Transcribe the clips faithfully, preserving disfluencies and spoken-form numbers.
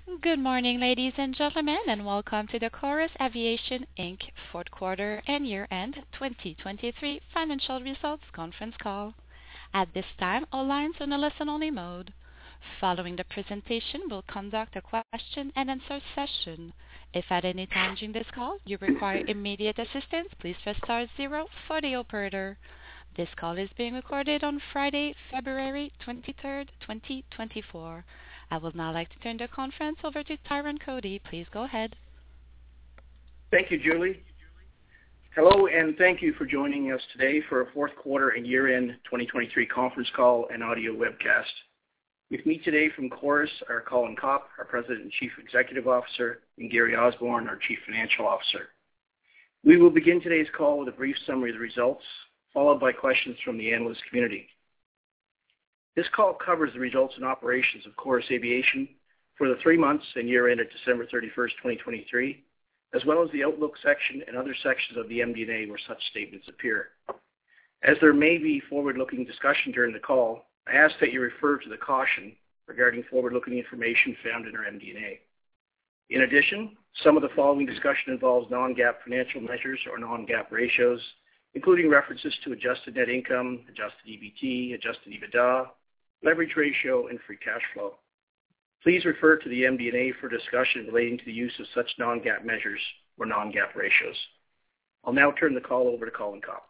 Good morning, ladies and gentlemen, and welcome to the Chorus Aviation Incorporated fourth quarter and year-end twenty twenty-three financial results conference call. At this time, all lines are in a listen-only mode. Following the presentation, we'll conduct a question-and-answer session. If at any time during this call you require immediate assistance, please press star zero for the operator. This call is being recorded on Friday, February twenty-third, twenty twenty-four. I would now like to turn the conference over to Tyrone Cody. Please go ahead. Thank you, Julie. Hello, and thank you for joining us today for a fourth quarter and year-end twenty twenty-three conference call and audio webcast. With me today from Chorus are Colin Copp, our President and Chief Executive Officer, and Gary Osborne, our Chief Financial Officer. We will begin today's call with a brief summary of the results, followed by questions from the analyst community. This call covers the results and operations of Chorus Aviation for the three months and year ended December thirty-first, twenty twenty-three, as well as the Outlook section and other sections of the M D and A where such statements appear. As there may be forward-looking discussion during the call, I ask that you refer to the caution regarding forward-looking information found in our M D and A. In addition, some of the following discussion involves non-GAAP financial measures or non-GAAP ratios, including references to adjusted net income, adjusted E B T, adjusted EBITDA, leverage ratio, and free cash flow. Please refer to the M D and A for discussion relating to the use of such non-GAAP measures or non-GAAP ratios. I'll now turn the call over to Colin Copp.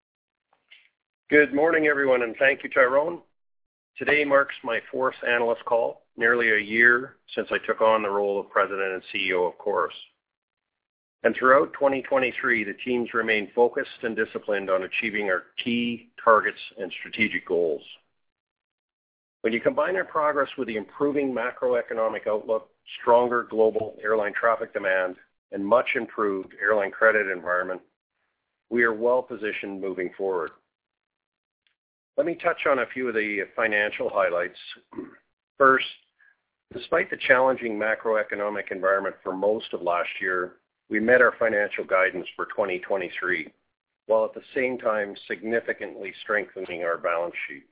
Good morning, everyone, and thank you, Tyrone. Today marks my fourth analyst call, nearly a year since I took on the role of President and C E O of Chorus. And throughout twenty twenty-three, the teams remained focused and disciplined on achieving our key targets and strategic goals. When you combine our progress with the improving macroeconomic outlook, stronger global airline traffic demand, and much improved airline credit environment, we are well positioned moving forward. Let me touch on a few of the financial highlights. First, despite the challenging macroeconomic environment for most of last year, we met our financial guidance for twenty twenty-three, while at the same time significantly strengthening our balance sheet.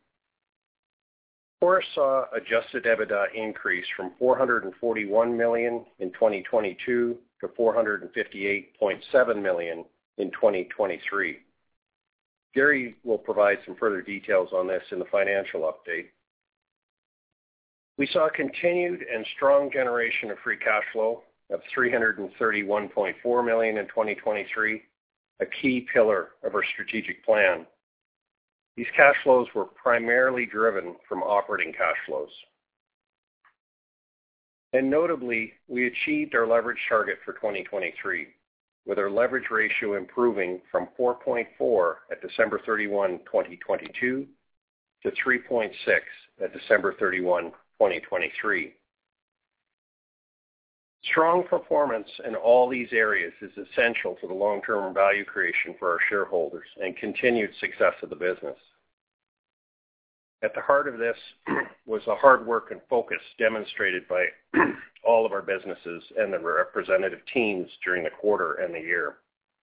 Chorus saw adjusted EBITDA increase from four hundred forty-one million dollars in twenty twenty-two to four hundred fifty-eight point seven million dollars in twenty twenty-three. Gary will provide some further details on this in the financial update. We saw a continued and strong generation of free cash flow of three hundred thirty-one point four million dollars in twenty twenty-three, a key pillar of our strategic plan. These cash flows were primarily driven from operating cash flows. And notably, we achieved our leverage target for twenty twenty-three, with our leverage ratio improving from four point four at December thirty-first, twenty twenty-two to three point six at December thirty-first, twenty twenty-three. Strong performance in all these areas is essential to the long-term value creation for our shareholders and continued success of the business. At the heart of this was the hard work and focus demonstrated by all of our businesses and the representative teams during the quarter and the year.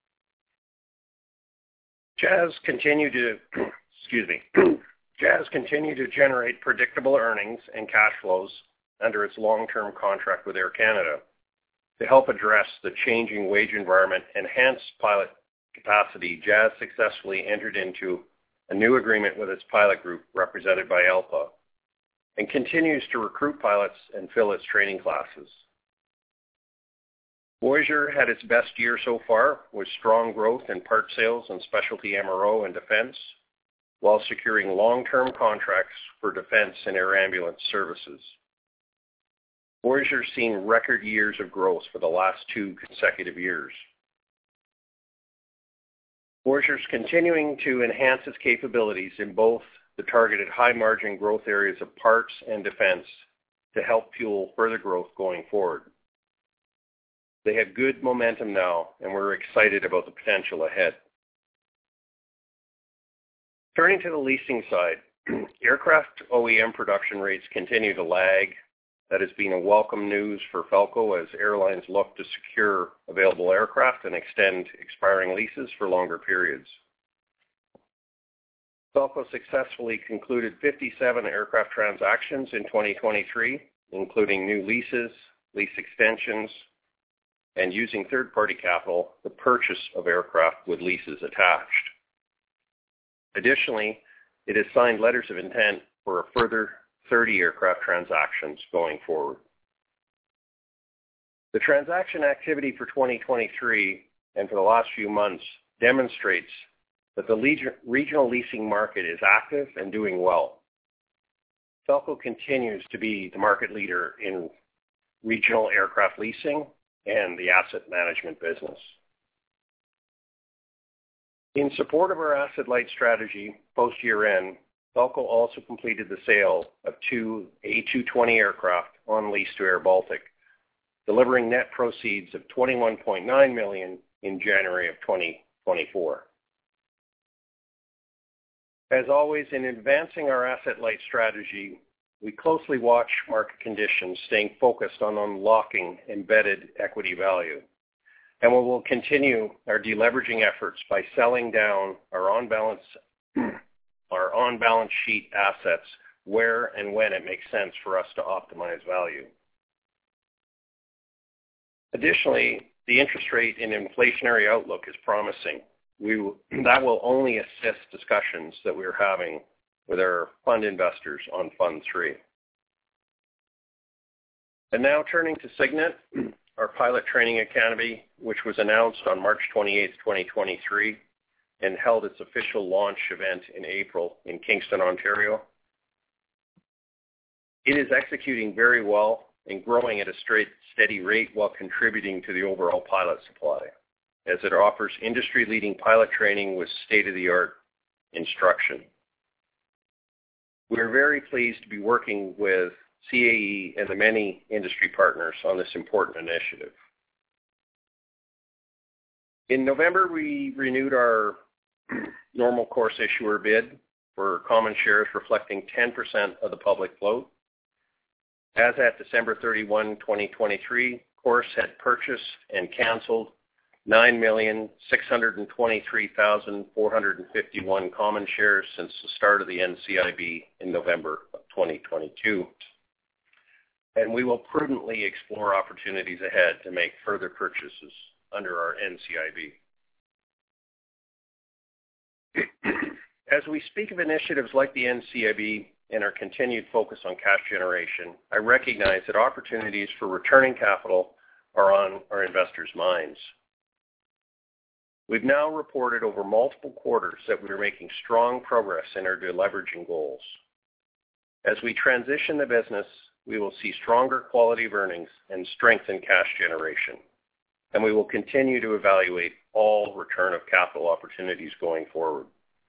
Jazz continued to, excuse me, Jazz continued to generate predictable earnings and cash flows under its long-term contract with Air Canada. To help address the changing wage environment and enhance pilot capacity, Jazz successfully entered into a new agreement with its pilot group represented by A L P A and continues to recruit pilots and fill its training classes. Voyageur had its best year so far with strong growth in part sales and specialty M R O and defense, while securing long-term contracts for defense and air ambulance services. Voyageur's seen record years of growth for the last two consecutive years. Voyageur's continuing to enhance its capabilities in both the targeted high-margin growth areas of parts and defense to help fuel further growth going forward. They have good momentum now, and we're excited about the potential ahead. Turning to the leasing side, aircraft O E M production rates continue to lag. That has been a welcome news for Falko as airlines look to secure available aircraft and extend expiring leases for longer periods. Falko successfully concluded fifty-seven aircraft transactions in twenty twenty-three, including new leases, lease extensions, and using third-party capital, the purchase of aircraft with leases attached. Additionally, it has signed letters of intent for a further thirty aircraft transactions going forward. The transaction activity for twenty twenty-three and for the last few months demonstrates that the regional leasing market is active and doing well. Falko continues to be the market leader in regional aircraft leasing and the asset management business. In support of our asset-light strategy post-year-end, Falko also completed the sale of two A two twenty aircraft on lease to Air Baltic, delivering net proceeds of twenty-one point nine million dollars in January of twenty twenty-four. As always, in advancing our asset-light strategy, we closely watch market conditions, staying focused on unlocking embedded equity value. And we will continue our deleveraging efforts by selling down our on-balance our on-balance sheet assets where and when it makes sense for us to optimize value. Additionally, the interest rate and inflationary outlook is promising. We will, that will only assist discussions that we're having with our fund investors on Fund three. And now turning to Cygnet, our pilot training academy, which was announced on March twenty-eighth, twenty twenty-three, and held its official launch event in April in Kingston, Ontario. It is executing very well and growing at a straight, steady rate while contributing to the overall pilot supply, as it offers industry-leading pilot training with state-of-the-art instruction. We're very pleased to be working with C A E and the many industry partners on this important initiative. In November, we renewed our normal course issuer bid for common shares reflecting ten percent of the public float. As at December thirty-first, twenty twenty-three, Chorus had purchased and canceled nine million, six hundred twenty-three thousand, four hundred fifty-one common shares since the start of the N C I B in November of twenty twenty-two. And we will prudently explore opportunities ahead to make further purchases under our N C I B. As we speak of initiatives like the N C I B and our continued focus on cash generation, I recognize that opportunities for returning capital are on our investors' minds. We've now reported over multiple quarters that we are making strong progress in our deleveraging goals. As we transition the business, we will see stronger quality of earnings and strength in cash generation, and we will continue to evaluate all return of capital opportunities going forward.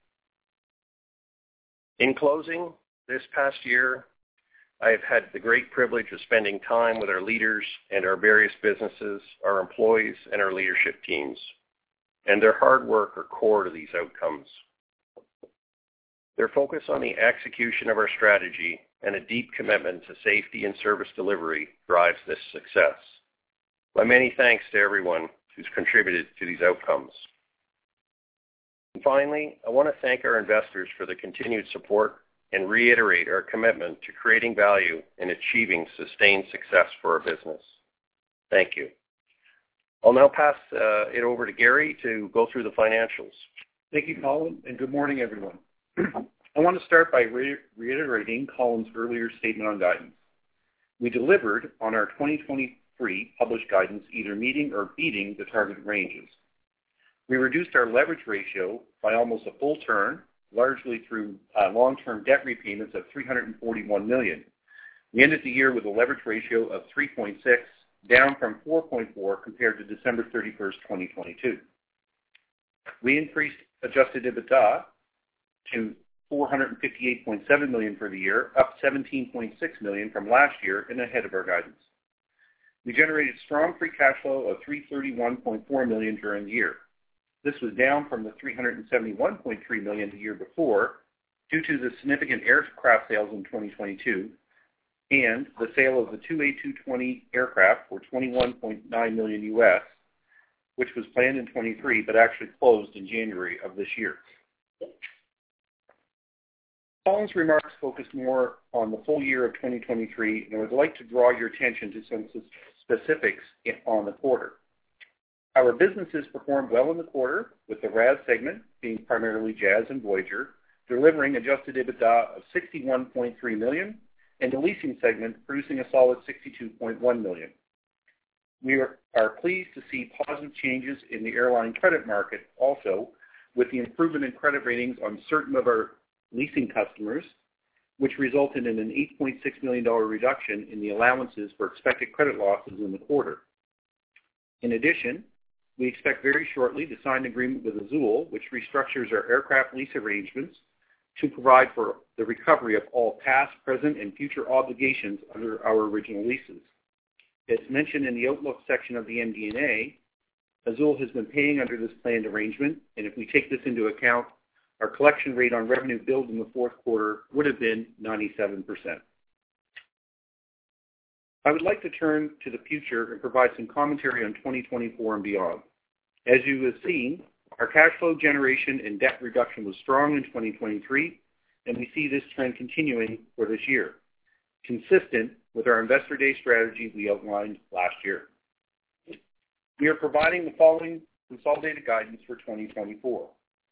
In closing, this past year, I have had the great privilege of spending time with our leaders and our various businesses, our employees, and our leadership teams. And their hard work are core to these outcomes. Their focus on the execution of our strategy and a deep commitment to safety and service delivery drives this success. My many thanks to everyone who's contributed to these outcomes. And finally, I want to thank our investors for the continued support and reiterate our commitment to creating value and achieving sustained success for our business. Thank you. I'll now pass uh, it over to Gary to go through the financials. Thank you, Colin, and good morning, everyone. I want to start by re- reiterating Colin's earlier statement on guidance. We delivered on our twenty twenty-three published guidance, either meeting or beating the target ranges. We reduced our leverage ratio by almost a full turn, largely through uh, long-term debt repayments of three hundred forty-one million dollars. We ended the year with a leverage ratio of three point six, down from four point four compared to December thirty-first, twenty twenty-two. We increased adjusted EBITDA to four hundred fifty-eight point seven million dollars for the year, up seventeen point six million dollars from last year and ahead of our guidance. We generated strong free cash flow of three hundred thirty-one point four million dollars during the year. This was down from the three hundred seventy-one point three million dollars the year before due to the significant aircraft sales in twenty twenty-two and the sale of the two A two twenty aircraft for twenty-one point nine million dollars U S, which was planned in twenty-three but actually closed in January of this year. Colin's remarks focus more on the full year of twenty twenty-three, and I would like to draw your attention to some specifics on the quarter. Our businesses performed well in the quarter, with the R A S segment, being primarily Jazz and Voyager, delivering adjusted EBITDA of sixty-one point three million dollars, and the leasing segment producing a solid sixty-two point one million dollars. We are, are pleased to see positive changes in the airline credit market also, with the improvement in credit ratings on certain of our leasing customers, which resulted in an eight point six million dollars reduction in the allowances for expected credit losses in the quarter. In addition, we expect very shortly to sign an agreement with Azul, which restructures our aircraft lease arrangements to provide for the recovery of all past, present, and future obligations under our original leases. As mentioned in the Outlook section of the M D and A, Azul has been paying under this planned arrangement, and if we take this into account, our collection rate on revenue billed in the fourth quarter would have been ninety-seven percent. I would like to turn to the future and provide some commentary on twenty twenty-four and beyond. As you have seen, our cash flow generation and debt reduction was strong in twenty twenty-three, and we see this trend continuing for this year, consistent with our Investor Day strategy we outlined last year. We are providing the following consolidated guidance for twenty twenty-four.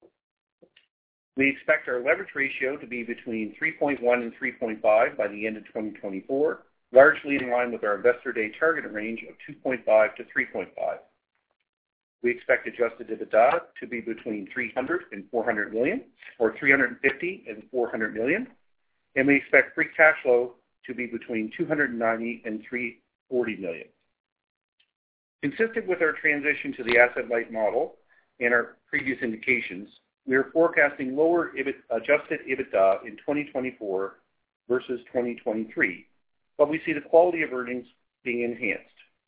We expect our leverage ratio to be between three point one and three point five by the end of twenty twenty-four, largely in line with our Investor Day target range of two point five to three point five. We expect adjusted EBITDA to be between three hundred and four hundred million, or three hundred fifty and four hundred million, and we expect free cash flow to be between two hundred ninety and three hundred forty million. Consistent with our transition to the asset-light model and our previous indications, we are forecasting lower EBIT, adjusted EBITDA in twenty twenty-four versus twenty twenty-three, but we see the quality of earnings being enhanced.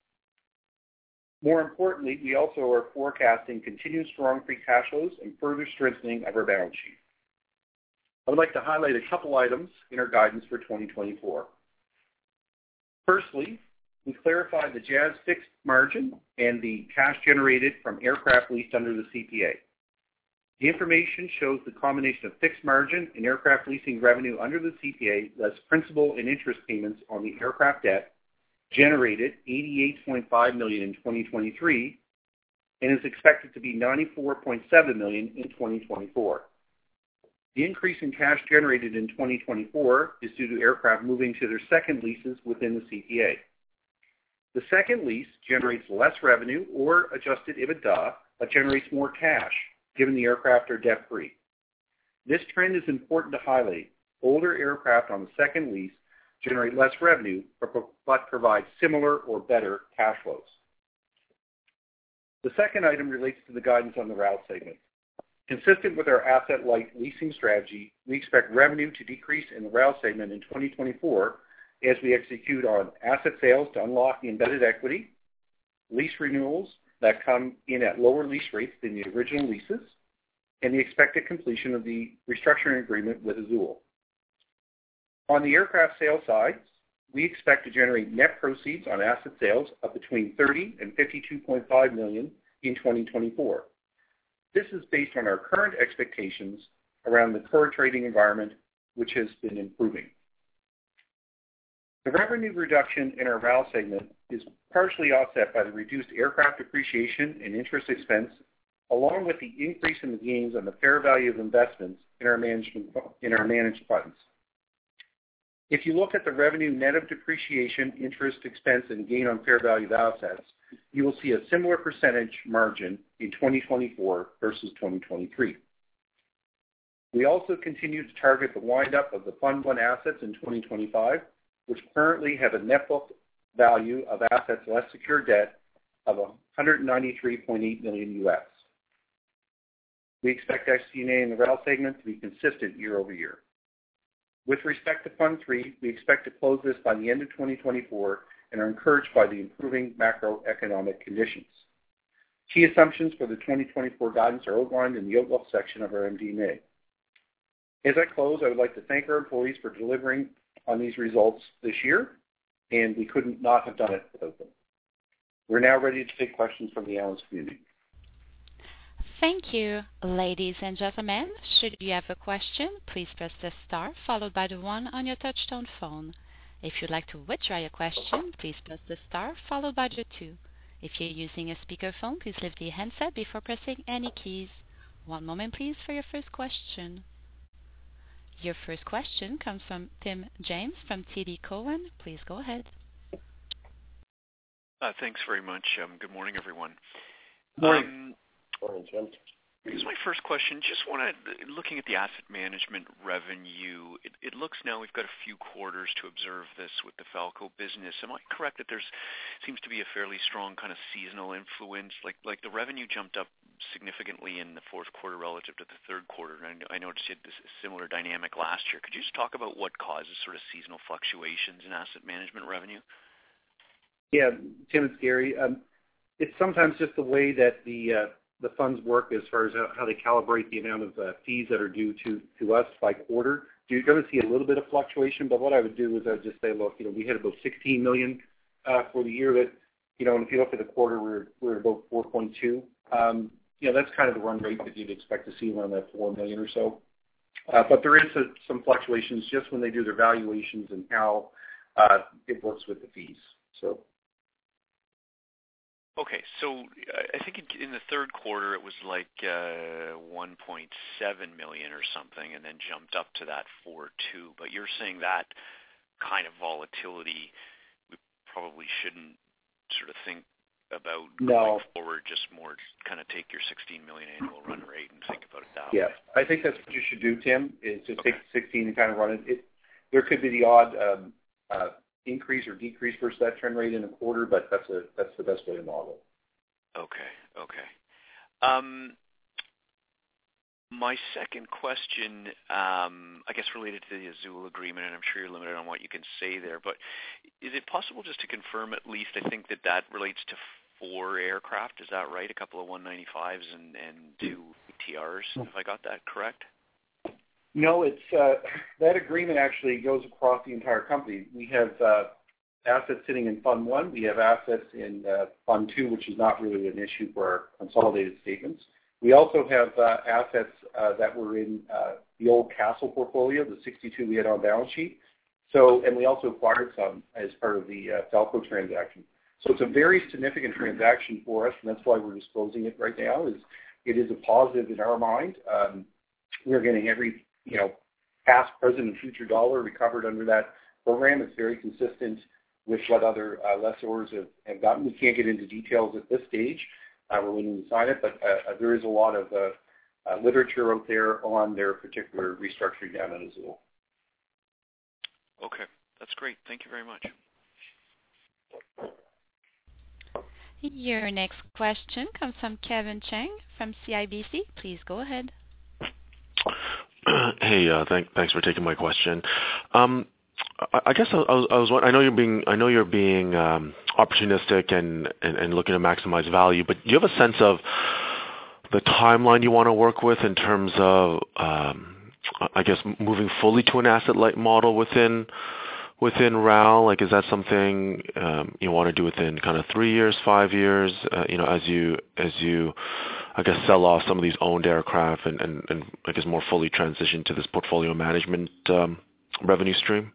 More importantly, we also are forecasting continued strong free cash flows and further strengthening of our balance sheet. I would like to highlight a couple items in our guidance for twenty twenty-four. Firstly, we clarified the Jazz fixed margin and the cash generated from aircraft leased under the C P A. The information shows the combination of fixed margin and aircraft leasing revenue under the C P A, less principal and interest payments on the aircraft debt, generated eighty-eight point five million dollars in twenty twenty-three and is expected to be ninety-four point seven million dollars in twenty twenty-four. The increase in cash generated in twenty twenty-four is due to aircraft moving to their second leases within the C P A. The second lease generates less revenue or adjusted EBITDA, but generates more cash, given the aircraft are debt-free. This trend is important to highlight. Older aircraft on the second lease generate less revenue, but provide similar or better cash flows. The second item relates to the guidance on the R A L segment. Consistent with our asset-light leasing strategy, we expect revenue to decrease in the R A L segment in twenty twenty-four as we execute on asset sales to unlock the embedded equity, lease renewals that come in at lower lease rates than the original leases, and the expected completion of the restructuring agreement with Azul. On the aircraft sales side, we expect to generate net proceeds on asset sales of between thirty and fifty-two point five million dollars in twenty twenty-four. This is based on our current expectations around the current trading environment, which has been improving. The revenue reduction in our R A L segment is partially offset by the reduced aircraft depreciation and interest expense, along with the increase in the gains on the fair value of investments in our management in our managed funds. If you look at the revenue net of depreciation, interest expense, and gain on fair value of assets, you will see a similar percentage margin in twenty twenty-four versus twenty twenty-three. We also continue to target the wind-up of the Fund one assets in twenty twenty-five, which currently have a net book value of assets less secured debt of one hundred ninety-three point eight million U S. We expect S G and A in the R A L segment to be consistent year over year. With respect to Fund three, we expect to close this by the end of twenty twenty-four and are encouraged by the improving macroeconomic conditions. Key assumptions for the twenty twenty-four guidance are outlined in the Outlook section of our M D and A. As I close, I would like to thank our employees for delivering on these results this year, and we couldn't not have done it without them. We're now ready to take questions from the analyst community. Thank you. Ladies and gentlemen, should you have a question, please press the star followed by the one on your touchtone phone. If you'd like to withdraw your question, please press the star followed by the two. If you're using a speakerphone, please lift the handset before pressing any keys. One moment, please, for your first question. Your first question comes from Tim James from T D Cowen. Please go ahead. Uh, thanks very much. Um, good morning, everyone. Morning. Um, Morning, Jim. This is my first question. Just wanted, looking at the asset management revenue, it, it looks now we've got a few quarters to observe this with the Falco business. Am I correct that there's seems to be a fairly strong kind of seasonal influence? Like like the revenue jumped up significantly in the fourth quarter relative to the third quarter, and I, I noticed you had this similar dynamic last year. Could you just talk about what causes sort of seasonal fluctuations in asset management revenue? Yeah, Tim, it's Gary. Um, it's sometimes just the way that the uh, the funds work as far as how they calibrate the amount of uh, fees that are due to, to us by quarter. You're going to see a little bit of fluctuation, but what I would do is I would just say, look, you know, we hit about sixteen million uh, for the year. That, you know, and if you look at the quarter, we're we're about four point two. Um, you know, that's kind of the run rate that you'd expect to see around that four million or so. Uh, but there is a, some fluctuations just when they do their valuations and how uh, it works with the fees. So. Okay, so uh, I think in, in the third quarter it was like uh, one point seven million or something, and then jumped up to that four point two. But you're saying that kind of volatility, we probably shouldn't sort of think about no. going forward. Just more kind of take your sixteen million annual run rate and think about it that yeah. way. I think that's what you should do, Tim. Is just Okay. take sixteen and kind of run it. it there could be the odd um, uh, increase or decrease versus that trend rate in a quarter, but that's a that's the best way to model. Okay, okay. Um, my second question, um, I guess related to the Azul agreement, and I'm sure you're limited on what you can say there, but is it possible just to confirm at least, I think that that relates to four aircraft, is that right? A couple of one ninety-fives and, and two T Rs, have I got that correct? No, it's uh, that agreement actually goes across the entire company. We have uh, assets sitting in Fund One. We have assets in uh, Fund Two, which is not really an issue for our consolidated statements. We also have uh, assets uh, that were in uh, the old Castle portfolio, the sixty-two we had on balance sheet. So, and we also acquired some as part of the uh, Falco transaction. So it's a very significant transaction for us, and that's why we're disclosing it right now. Is it is a positive in our mind. Um, we're getting every you know, past, present, and future dollar recovered under that program. It's very consistent with what other uh, lessors have, have gotten. We can't get into details at this stage. Uh, we're waiting to sign it, but uh, there is a lot of uh, uh, literature out there on their particular restructuring down at Azul. Okay, that's great. Thank you very much. Your next question comes from Kevin Chiang from C I B C. Please go ahead. Hey, uh, thank, thanks for taking my question. Um, I, I guess I, I was, I was, I know you're being, I know you're being um, opportunistic and, and, and looking to maximize value, but do you have a sense of the timeline you want to work with in terms of, um, I guess, moving fully to an asset-light model within within R A L? Like, is that something um, you want to do within kind of three years, five years? Uh, you know, as you as you I guess, sell off some of these owned aircraft and, and, and I guess more fully transition to this portfolio management um, revenue stream?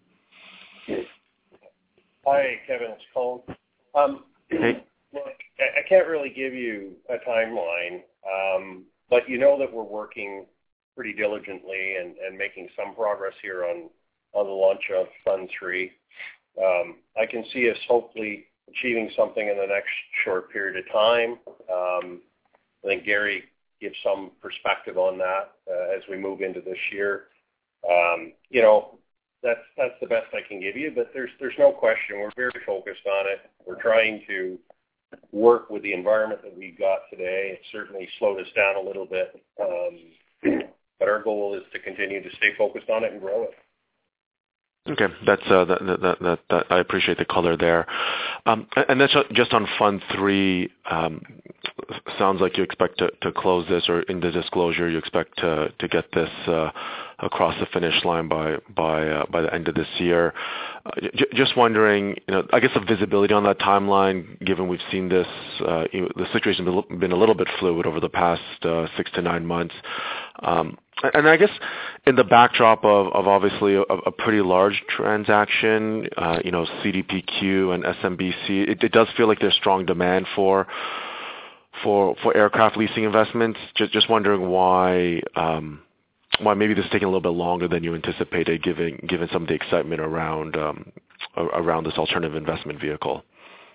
Hi, Kevin. It's Colin. Um, hey. Look, I can't really give you a timeline, um, but you know that we're working pretty diligently and, and making some progress here on, on the launch of Fund three. Um, I can see us hopefully achieving something in the next short period of time. Um, I think Gary gives some perspective on that uh, as we move into this year. Um, you know, that's that's the best I can give you, but there's there's no question we're very focused on it. We're trying to work with the environment that we've got today. It's certainly slowed us down a little bit, um, but our goal is to continue to stay focused on it and grow it. Okay, that's uh, that, that, that, that I appreciate the color there, um, and that's just on Fund Three. Um, sounds like you expect to, to close this, or in the disclosure, you expect to, to get this uh, across the finish line by by uh, by the end of this year. Uh, j- just wondering, you know, I guess the visibility on that timeline, given we've seen this, uh, you know, the situation has been a little bit fluid over the past uh, six to nine months. Um, and I guess in the backdrop of, of obviously a, a pretty large transaction, uh, you know, C D P Q and S M B C, it, it does feel like there's strong demand for for for aircraft leasing investments. Just, just wondering why um, why maybe this is taking a little bit longer than you anticipated, given given some of the excitement around um, around this alternative investment vehicle.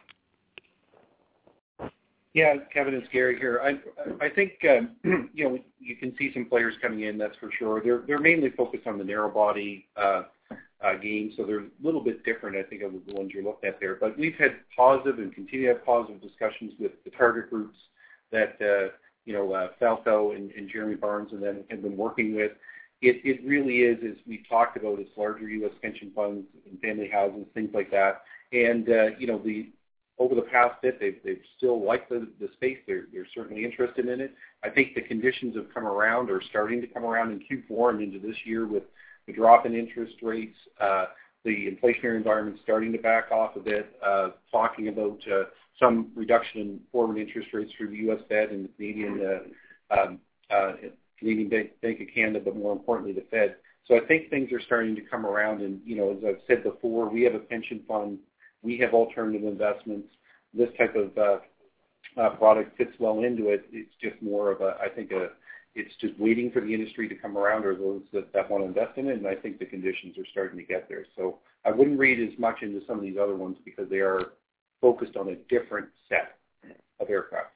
Yeah, Kevin, it's Gary here. I I think um, you know you can see some players coming in. That's for sure. They're they're mainly focused on the narrow body uh, uh, game, so they're a little bit different, I think, of the ones you're looking at there. But we've had positive and continue to have positive discussions with the target groups that uh, you know uh, Falco and, and Jeremy Barnes and them have been working with. It it really is, as we talked about, it's larger U S pension funds and family houses, things like that, and uh, you know the. Over the past bit, they've, they've still liked the, the space. They're, they're certainly interested in it. I think the conditions have come around or starting to come around in Q four and into this year with the drop in interest rates, uh, the inflationary environment starting to back off a bit, uh, talking about uh, some reduction in forward interest rates through the U S Fed and the Canadian, uh, um, uh, Canadian Bank, Bank of Canada, but more importantly, the Fed. So I think things are starting to come around. And, you know, as I've said before, we have a pension fund. We have alternative investments. This type of uh, uh, product fits well into it. It's just more of a, I think, a, it's just waiting for the industry to come around or those that, that want to invest in it, and I think the conditions are starting to get there. So I wouldn't read as much into some of these other ones because they are focused on a different set of aircraft.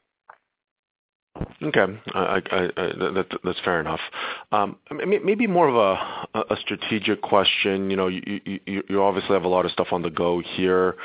Okay, I, I, I, that, that's fair enough. Um, maybe more of a, a strategic question. You know, you, you, you obviously have a lot of stuff on the go here,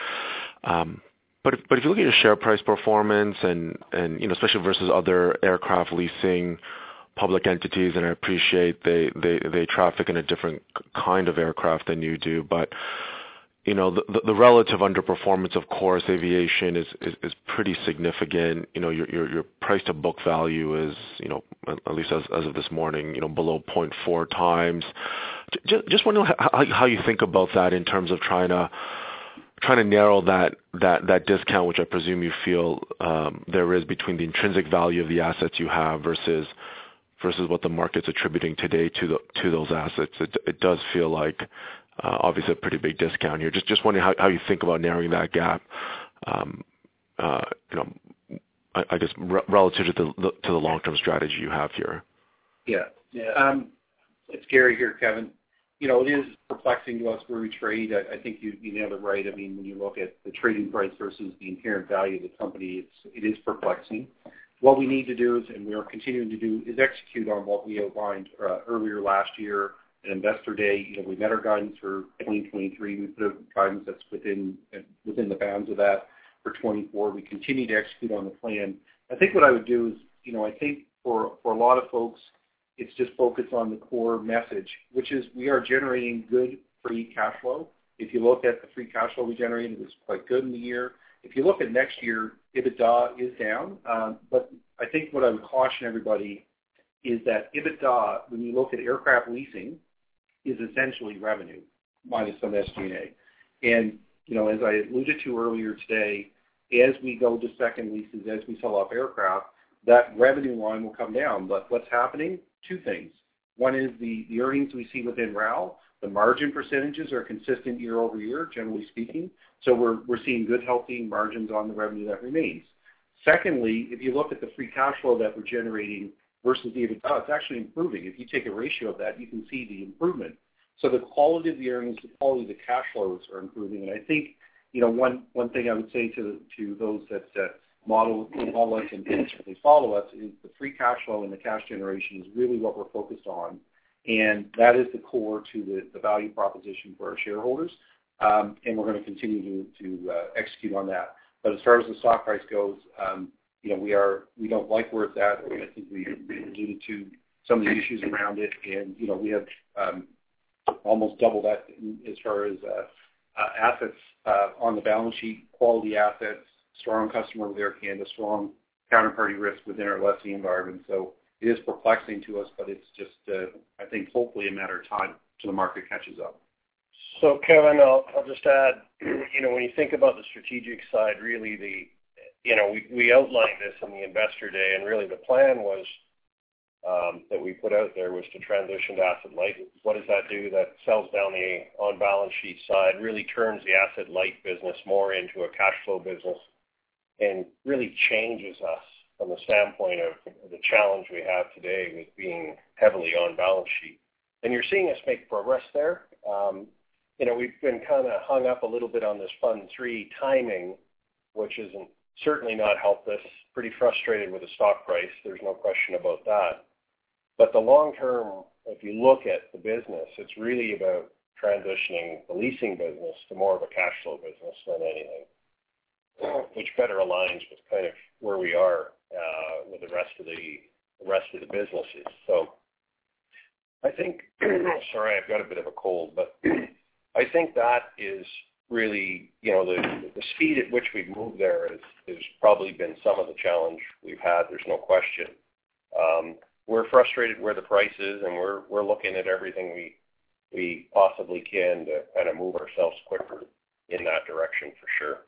um, but if, but if you look at your share price performance and, and you know, especially versus other aircraft leasing public entities, and I appreciate they, they, they traffic in a different kind of aircraft than you do, but you know, the, the relative underperformance of Chorus Aviation is, is, is pretty significant. You know, your, your, your price to book value is, you know, at least as, as of this morning, you know, below zero point four times. Just, just wondering how, how you think about that in terms of trying to trying to narrow that, that, that discount, which I presume you feel um, there is between the intrinsic value of the assets you have versus versus what the market's attributing today to the to those assets. It, it does feel like Uh, obviously a pretty big discount here. Just just wondering how, how you think about narrowing that gap, um, uh, you know, I, I guess re- relative to the, the to the long-term strategy you have here. Yeah, yeah. Um, it's Gary here, Kevin. You know, it is perplexing to us where we trade. I, I think you, you nailed it right. I mean, when you look at the trading price versus the inherent value of the company, it's it is perplexing. What we need to do is, and we are continuing to do, is execute on what we outlined uh, earlier last year. At Investor Day, you know, we met our guidance for twenty twenty-three. We put out guidance that's within within the bounds of that for twenty-four. We continue to execute on the plan. I think what I would do is, you know, I think for for a lot of folks, it's just focus on the core message, which is we are generating good free cash flow. If you look at the free cash flow we generated, it was quite good in the year. If you look at next year, EBITDA is down. Um, but I think what I would caution everybody is that EBITDA, when you look at aircraft leasing, is essentially revenue minus some S G and A. And, you know, as I alluded to earlier today, as we go to second leases, as we sell off aircraft, that revenue line will come down. But what's happening? Two things. One is the, the earnings we see within R A L. The margin percentages are consistent year over year, generally speaking. So we're, we're seeing good, healthy margins on the revenue that remains. Secondly, if you look at the free cash flow that we're generating versus the EBITDA, it's actually improving. If you take a ratio of that, you can see the improvement. So the quality of the earnings, the quality of the cash flows are improving. And I think, you know, one, one thing I would say to to those that uh, model, model us and certainly follow us is the free cash flow and the cash generation is really what we're focused on. And that is the core to the, the value proposition for our shareholders. Um, and we're going to continue to, to uh, execute on that. But as far as the stock price goes, um, you know, we are we don't like where it's at. I think we alluded to some of the issues around it, and you know, we have um, almost double that as far as uh, uh, assets uh, on the balance sheet, quality assets, strong customer with Air Canada, strong counterparty risk within our lessee environment. So it is perplexing to us, but it's just, uh, I think, hopefully a matter of time till the market catches up. So, Kevin, I'll, I'll just add, you know, when you think about the strategic side, really the, you know, we, we outlined this in the investor day, and really the plan was um, that we put out there was to transition to asset light. What does that do? That sells down the on-balance sheet side, really turns the asset light business more into a cash flow business, and really changes us from the standpoint of the challenge we have today with being heavily on balance sheet. And you're seeing us make progress there. Um, you know, we've been kind of hung up a little bit on this Fund three timing, which hasn't certainly not helped us. Pretty frustrated with the stock price. There's no question about that. But the long term, if you look at the business, it's really about transitioning the leasing business to more of a cash flow business than anything, which better aligns with kind of where we are uh, with the rest of the, the rest of the businesses. So I think, sorry, I've got a bit of a cold, but I think that is really, you know, the the speed at which we've moved there has, has probably been some of the challenge we've had. There's no question. Um, we're frustrated where the price is, and we're we're looking at everything we we possibly can to kind of move ourselves quicker in that direction for sure.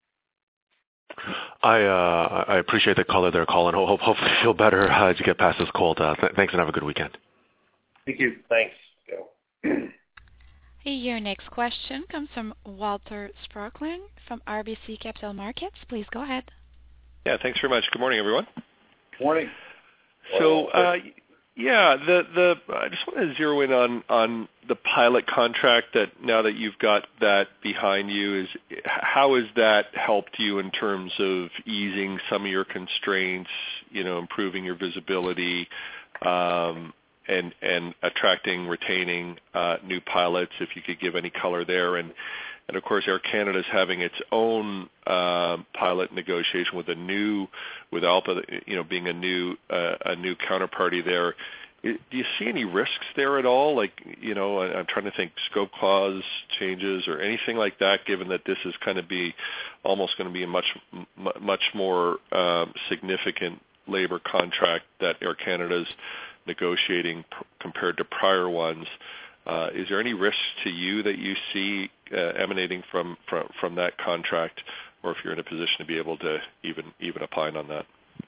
I uh, I appreciate the color there, Colin. Hope hopefully you feel better uh, as you get past this cold. Uh, th- thanks, and have a good weekend. Thank you. Thanks. Go. Your next question comes from Walter Spracklin from R B C Capital Markets. Please go ahead. Yeah, thanks very much. Good morning, everyone. Good morning. So, uh, yeah, the the I just want to zero in on on the pilot contract. That now that you've got that behind you, is how has that helped you in terms of easing some of your constraints? You know, improving your visibility. Um, and and attracting, retaining uh, new pilots, if you could give any color there. And, and of course, Air Canada is having its own uh, pilot negotiation with a new, with ALPA, you know, being a new uh, a new counterparty there. Do you see any risks there at all? Like, you know, I'm trying to think scope clause changes or anything like that, given that this is kind of be almost going to be a much, much more uh, significant labor contract that Air Canada's negotiating pr- compared to prior ones. Uh, is there any risks to you that you see uh, emanating from, from from that contract, or if you're in a position to be able to even even opine on that?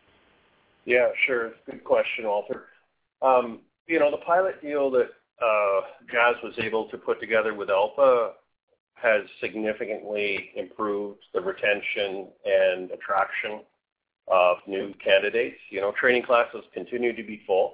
Yeah, sure. Good question, Walter. Um, you know, the pilot deal that uh, Jazz was able to put together with ALPA has significantly improved the retention and attraction of new candidates. You know, training classes continue to be full.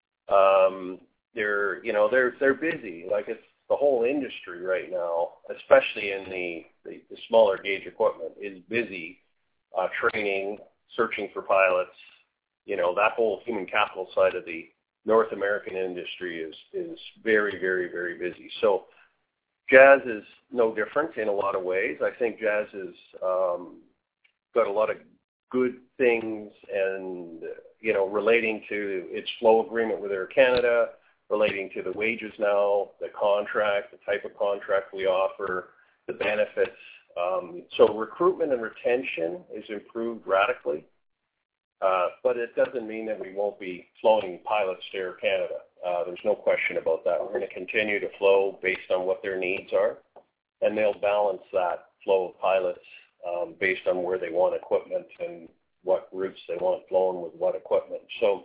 Um, they're, you know, they're they're busy. Like it's the whole industry right now, especially in the, the, the smaller gauge equipment, is busy uh, training, searching for pilots. You know, that whole human capital side of the North American industry is is very, very, very busy. So Jazz is no different in a lot of ways. I think Jazz has um, got a lot of good things and, you know, relating to its flow agreement with Air Canada, relating to the wages now, the contract, the type of contract we offer, the benefits. Um, so recruitment and retention is improved radically, uh, but it doesn't mean that we won't be flowing pilots to Air Canada. Uh, there's no question about that. We're going to continue to flow based on what their needs are, and they'll balance that flow of pilots Um, based on where they want equipment and what routes they want flown with what equipment. So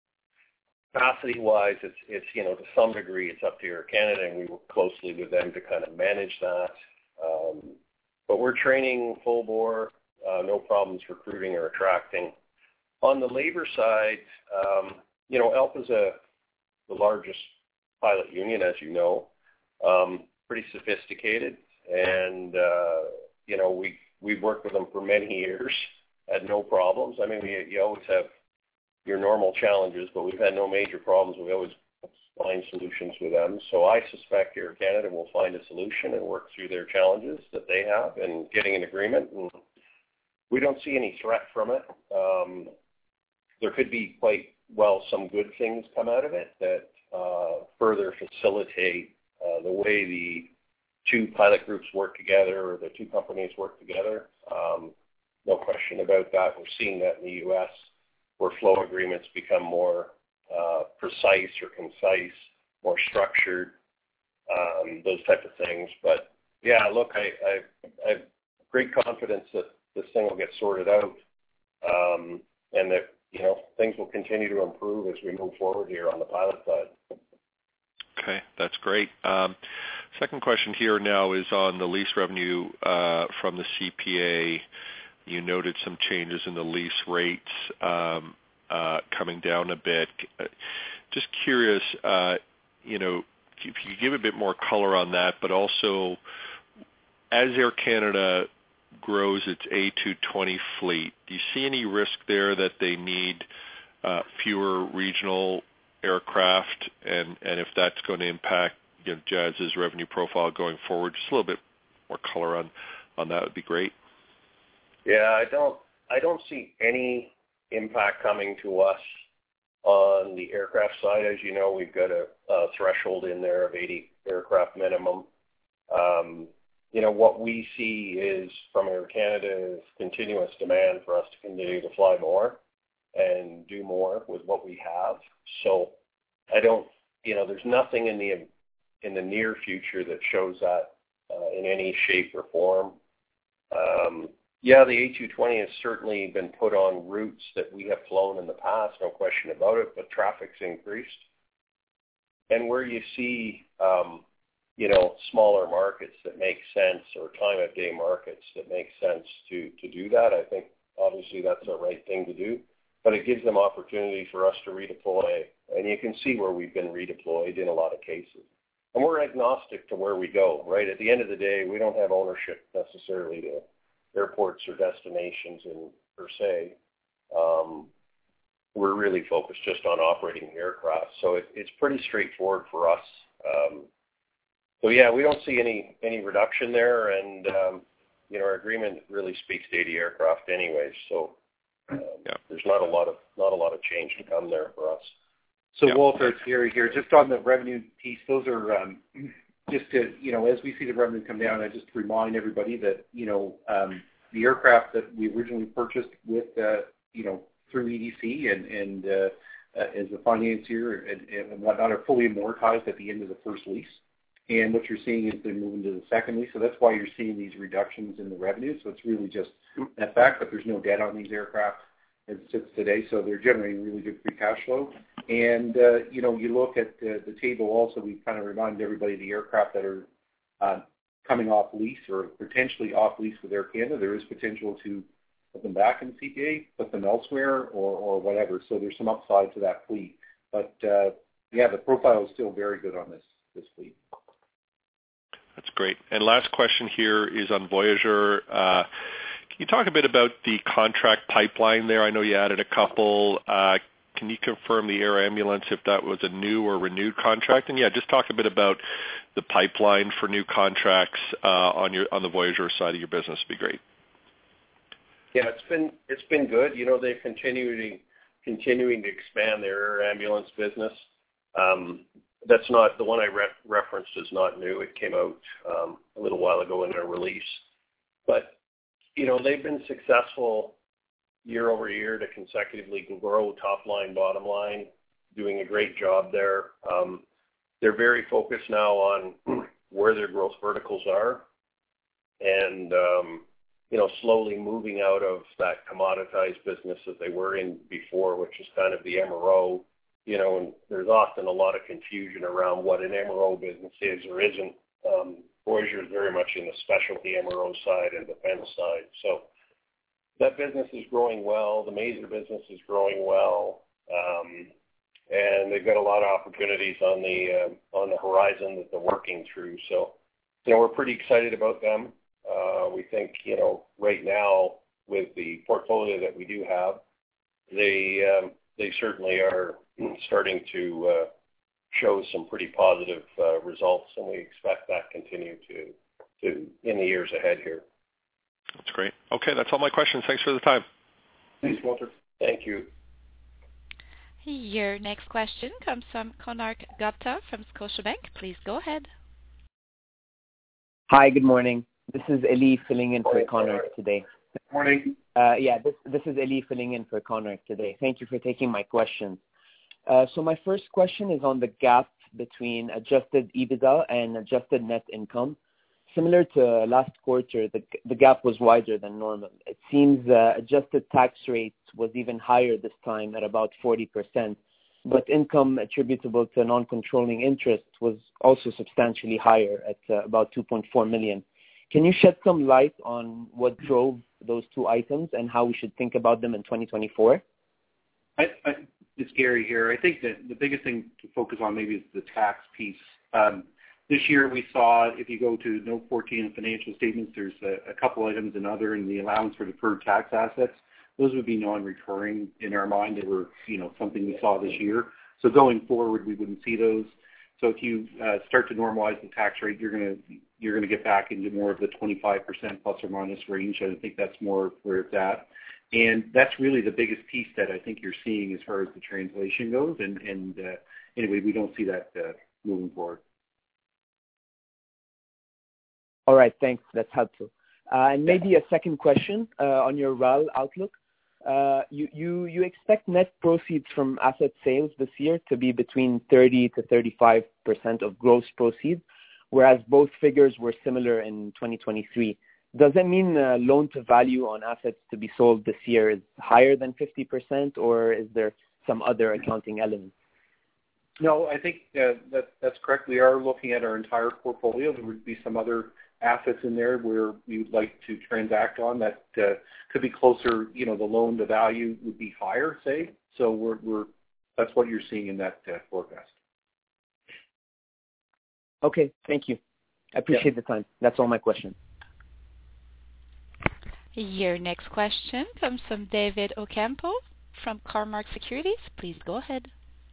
capacity-wise, it's, it's you know, to some degree, it's up to Air Canada, and we work closely with them to kind of manage that. Um, but we're training full bore, uh, no problems recruiting or attracting. On the labor side, um, you know, ALPA is a, the largest pilot union, as you know, um, pretty sophisticated, and, uh, you know, we We've worked with them for many years, had no problems. I mean, we, you always have your normal challenges, but we've had no major problems. We always find solutions with them. So I suspect Air Canada will find a solution and work through their challenges that they have and getting an agreement. And we don't see any threat from it. Um, there could be quite well some good things come out of it that uh, further facilitate uh, the way the two pilot groups work together or the two companies work together. Um, no question about that. We're seeing that in the U S where flow agreements become more uh, precise or concise, more structured, um, those type of things. But yeah, look, I, I, I have great confidence that this thing will get sorted out, um, and that, you know, things will continue to improve as we move forward here on the pilot side. Okay, that's great. Um, second question here now is on the lease revenue uh, from the C P A. You noted some changes in the lease rates um, uh, coming down a bit. Just curious, uh, you know, if you could give a bit more color on that, but also as Air Canada grows its A two twenty fleet, do you see any risk there that they need uh, fewer regional aircraft, and, and if that's going to impact, you know, Jazz's revenue profile going forward? Just a little bit more color on, on that would be great. Yeah, I don't I don't see any impact coming to us on the aircraft side. As you know, we've got a, a threshold in there of eighty aircraft minimum. Um, you know, what we see is from Air Canada is continuous demand for us to continue to fly more and do more with what we have. So I don't, you know, there's nothing in the in the near future that shows that uh, in any shape or form. Um, yeah, the A two twenty has certainly been put on routes that we have flown in the past, no question about it, but traffic's increased. And where you see, um, you know, smaller markets that make sense, or time of day markets that make sense to, to do that, I think obviously that's the right thing to do. But it gives them opportunity for us to redeploy. And you can see where we've been redeployed in a lot of cases. And we're agnostic to where we go, right? At the end of the day, we don't have ownership necessarily to airports or destinations in per se. Um, we're really focused just on operating the aircraft. So it, it's pretty straightforward for us. Um, so yeah, we don't see any, any reduction there. And, um, you know, our agreement really speaks to eighty aircraft anyways. So um, yeah. there's not a lot of, not a lot of change to come there for us. So yeah. Walter, it's Gary here. Just on the revenue piece, those are um, just to, you know, as we see the revenue come down, I just remind everybody that, you know, um, the aircraft that we originally purchased with, uh, you know, through E D C and, and uh, uh, as a financier and, and whatnot are fully amortized at the end of the first lease. And what you're seeing is they're moving to the second lease. So that's why you're seeing these reductions in the revenue. So it's really just that fact, but there's no debt on these aircraft as it sits today. So they're generating really good free cash flow. And, uh, you know, you look at uh, the table also, we kind of remind everybody the aircraft that are uh, coming off lease or potentially off lease with Air Canada, there is potential to put them back in the C P A, put them elsewhere or, or whatever. So there's some upside to that fleet. But, uh, yeah, the profile is still very good on this, this fleet. That's great. And last question here is on Voyager. Uh, can you talk a bit about the contract pipeline there? I know you added a couple. Uh, can you confirm the air ambulance, if that was a new or renewed contract? And yeah, just talk a bit about the pipeline for new contracts uh, on your on the Voyager side of your business. Would be great. Yeah, it's been it's been good. You know, they're continuing continuing to expand their air ambulance business. Um, that's not the one I re- referenced is not new. It came out um, a little while ago in their release, but you know they've been successful year over year to consecutively grow top line, bottom line, doing a great job there. Um, they're very focused now on where their growth verticals are and, um, you know, slowly moving out of that commoditized business that they were in before, which is kind of the M R O, you know, and there's often a lot of confusion around what an M R O business is or isn't. Um, Voyager is very much in the specialty M R O side and defense side. So that business is growing well. The Mazer business is growing well, um, and they've got a lot of opportunities on the uh, on the horizon that they're working through. So, you know, we're pretty excited about them. Uh, we think, you know, right now with the portfolio that we do have, they um, they certainly are starting to uh, show some pretty positive uh, results, and we expect that continue to to in the years ahead here. That's great. Okay, that's all my questions. Thanks for the time. Thanks, Walter. Thank you. Your next question comes from Konark Gupta from Scotiabank. Please go ahead. Hi, good morning. This is Eli filling in for Konark today. Morning. Uh, yeah, this this is Eli filling in for Connor today. Thank you for taking my questions. Uh, so my first question is on the gap between adjusted EBITDA and adjusted net income. Similar to last quarter, the the gap was wider than normal. It seems uh, adjusted tax rate was even higher this time at about forty percent, but income attributable to non-controlling interest was also substantially higher at uh, about two point four million. Can you shed some light on what drove those two items and how we should think about them in twenty twenty-four? I, I, it's Gary here. I think that the biggest thing to focus on maybe is the tax piece. Um, this year we saw, if you go to note fourteen in financial statements, there's a, a couple items in other in the allowance for deferred tax assets. Those would be non-recurring in our mind. They were, you know, something we saw this year. So going forward, we wouldn't see those. So if you uh, start to normalize the tax rate, you're going to you're going to get back into more of the twenty-five percent plus or minus range. I think that's more where it's at. And that's really the biggest piece that I think you're seeing as far as the translation goes. And, and uh, anyway, we don't see that uh, moving forward. All right, thanks. That's helpful. Uh, and maybe a second question uh, on your R A L outlook. Uh, you, you, you expect net proceeds from asset sales this year to be between thirty to thirty-five percent of gross proceeds, whereas both figures were similar in twenty twenty-three. Does that mean uh, loan to value on assets to be sold this year is higher than fifty percent, or is there some other accounting element? No, I think uh, that that's correct. We are looking at our entire portfolio. There would be some other assets in there where we would like to transact on that uh, could be closer, you know, the loan to value would be higher, say. So we're, we're that's what you're seeing in that uh, forecast. Okay, thank you. I appreciate yeah. the time. That's all my questions. Your next question comes from David Ocampo from Cormark Securities. Please go ahead.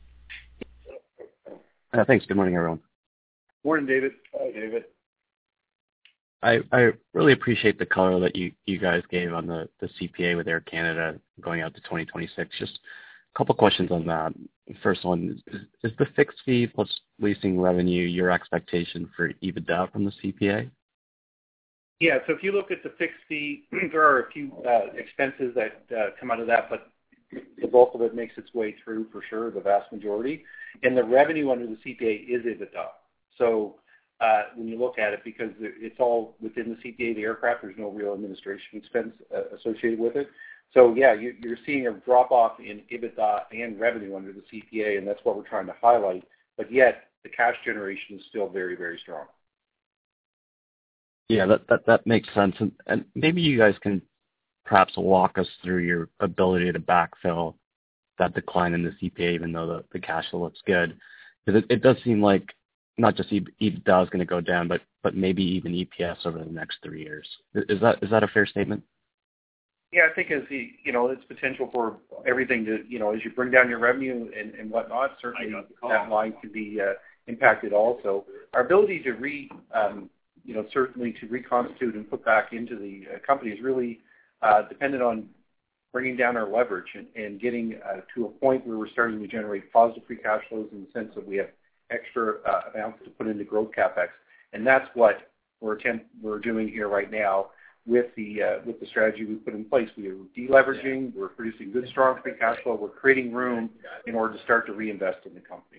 Uh, thanks. Good morning, everyone. Morning, David. Hi, David. I, I really appreciate the color that you, you guys gave on the, the C P A with Air Canada going out to twenty twenty-six. Just a couple questions on that. First one, is, is the fixed fee plus leasing revenue your expectation for EBITDA from the C P A? Yeah, so if you look at the fixed fee, there are a few uh, expenses that uh, come out of that, but the bulk of it makes its way through for sure, the vast majority. And the revenue under the C P A is EBITDA. So uh, when you look at it, because it's all within the C P A, the aircraft, there's no real administration expense uh, associated with it. So yeah, you, you're seeing a drop-off in EBITDA and revenue under the C P A, and that's what we're trying to highlight. But yet, the cash generation is still very, very strong. Yeah, that, that, that makes sense. And, and maybe you guys can perhaps walk us through your ability to backfill that decline in the C P A, even though the, the cash flow looks good. Because it, it does seem like not just EBITDA is going to go down, but, but maybe even E P S over the next three years. Is that is that a fair statement? Yeah, I think as the, you know, it's potential for everything to, you know, as you bring down your revenue and, and whatnot, certainly that line can be uh, impacted also. Our ability to re, um, you know, certainly to reconstitute and put back into the uh, company is really uh, dependent on bringing down our leverage and, and getting uh, to a point where we're starting to generate positive free cash flows in the sense that we have extra uh, amounts to put into growth CapEx. And that's what we're attempt, we're doing here right now with the uh, with the strategy we put in place. We are deleveraging, we're producing good, strong free cash flow, we're creating room in order to start to reinvest in the company.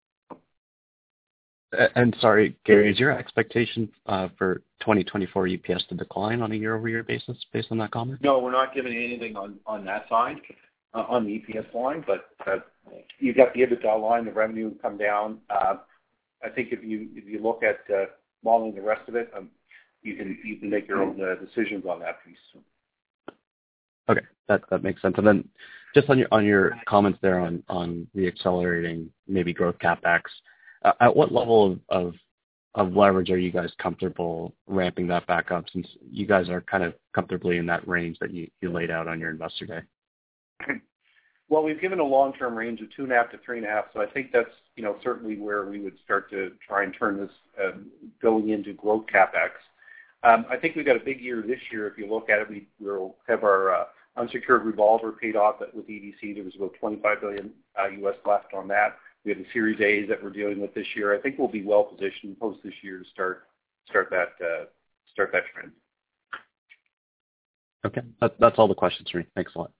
And sorry, Gary, is your expectation uh, for twenty twenty-four E P S to decline on a year-over-year basis based on that comment? No, we're not giving anything on, on that side, uh, on the E P S line, but uh, you've got the EBITDA line, the revenue come down. Uh, I think if you if you look at uh, modeling the rest of it, um, you can you can make your own uh, decisions on that piece. Okay, that that makes sense. And then just on your on your comments there on on re-accelerating maybe growth CapEx. Uh, at what level of, of of leverage are you guys comfortable ramping that back up, since you guys are kind of comfortably in that range that you, you laid out on your investor day? Well, we've given a long-term range of two and a half to three and a half, so I think that's, you know, certainly where we would start to try and turn this uh, going into growth CapEx. Um, I think we've got a big year this year. If you look at it, we will have our uh, unsecured revolver paid off with E D C. There was about twenty-five billion dollars uh, U S left on that. We have the Series A's that we're dealing with this year. I think we'll be well positioned post this year to start start that uh, start that trend. Okay. That, that's all the questions for me. Thanks a lot.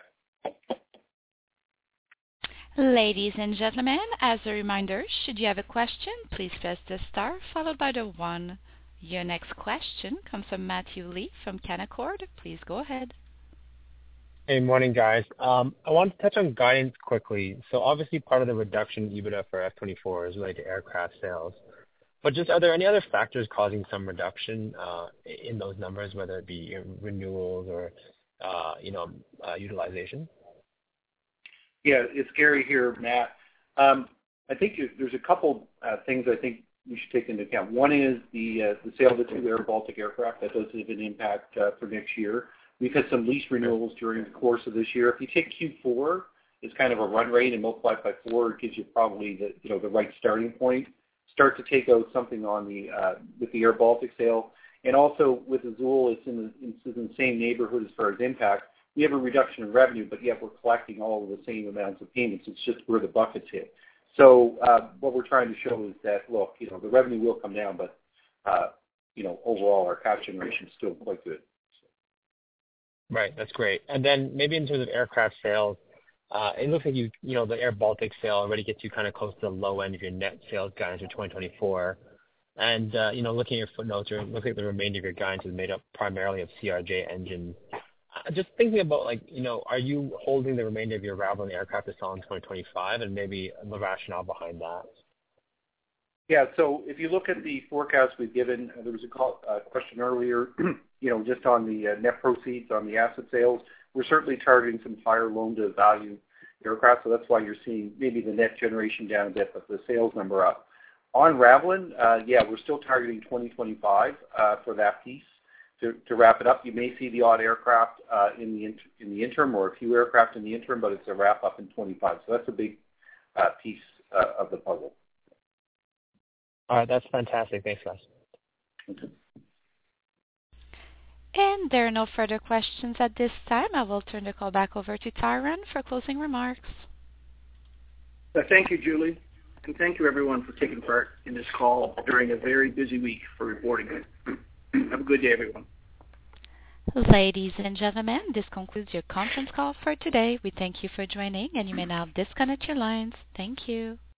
Ladies and gentlemen, as a reminder, should you have a question, please press the star followed by the one. Your next question comes from Matthew Lee from Canaccord. Please go ahead. Hey, morning, guys. Um, I want to touch on guidance quickly. So obviously part of the reduction in EBITDA for F twenty-four is related to aircraft sales. But just are there any other factors causing some reduction uh, in those numbers, whether it be renewals or, uh, you know, uh, utilization? Yeah, it's Gary here, Matt. Um, I think there's a couple uh, things I think we should take into account. One is the uh, the sale of the two Air Baltic aircraft. That does have an impact uh, for next year. We've had some lease renewals during the course of this year. If you take Q four as kind of a run rate and multiply it by four, it gives you probably the you know the right starting point. Start to take out something on the uh, with the Air Baltic sale, and also with Azul, it's in the it's in the same neighborhood as far as impact. We have a reduction in revenue, but yet we're collecting all of the same amounts of payments. It's just where the buckets hit. So uh, what we're trying to show is that, look, you know, the revenue will come down, but, uh, you know, overall our cash generation is still quite good. Right, that's great. And then maybe in terms of aircraft sales, uh, it looks like you, you know, the Air Baltic sale already gets you kind of close to the low end of your net sales guidance for twenty twenty-four. And, uh, you know, looking at your footnotes, it looks like the remainder of your guidance is made up primarily of C R J engines. Just thinking about, like, you know, are you holding the remainder of your Ravelin aircraft to sell in twenty twenty-five, and maybe the rationale behind that? Yeah, so if you look at the forecast we've given, uh, there was a call, uh, question earlier, you know, just on the uh, net proceeds on the asset sales. We're certainly targeting some higher loan-to-value aircraft, so that's why you're seeing maybe the net generation down a bit, but the sales number up. On Ravelin, uh, yeah, we're still targeting twenty twenty-five uh, for that piece. To, to wrap it up, you may see the odd aircraft uh, in the inter- in the interim, or a few aircraft in the interim, but it's a wrap up in twenty-five. So that's a big uh, piece uh, of the puzzle. All right, that's fantastic. Thanks, guys. Okay. And there are no further questions at this time. I will turn the call back over to Tyron for closing remarks. Uh, thank you, Julie, and thank you everyone for taking part in this call during a very busy week for reporting. Have a good day, everyone. Ladies and gentlemen, this concludes your conference call for today. We thank you for joining, and you may now disconnect your lines. Thank you.